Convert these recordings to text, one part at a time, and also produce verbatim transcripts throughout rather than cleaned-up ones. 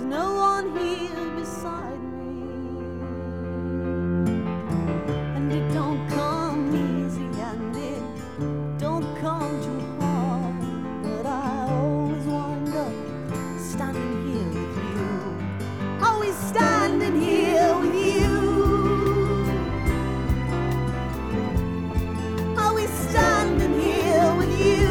no one here beside me, and it don't come easy and it don't come too hard, but I always wind up standing here with you, always standing here with you, always standing here with you.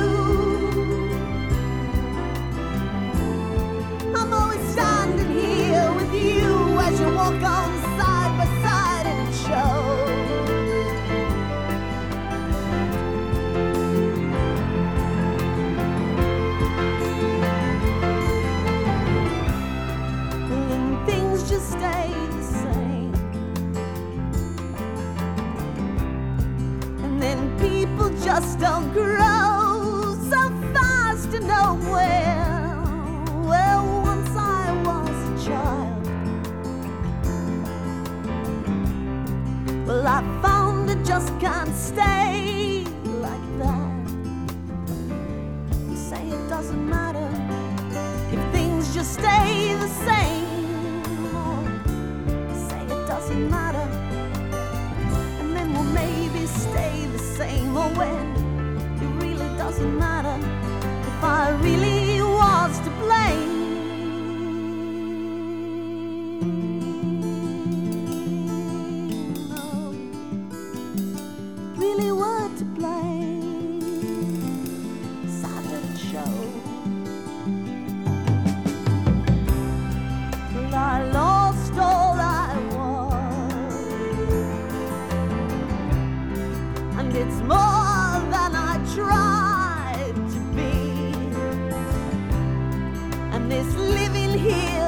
I'm always standing here with you as you walk on side by side and it shows. And things just stay the same, and then people just don't grow so fast to nowhere. Well, once I was a child, well, I found it just can't stay like that. You say it doesn't matter if things just stay the same, or you say it doesn't matter, and then we'll maybe stay the same, or when it really doesn't matter if I really was to blame. No, really were to blame. Sad that it showed. Well, I lost all I was, and it's more than I tried to be. And this living here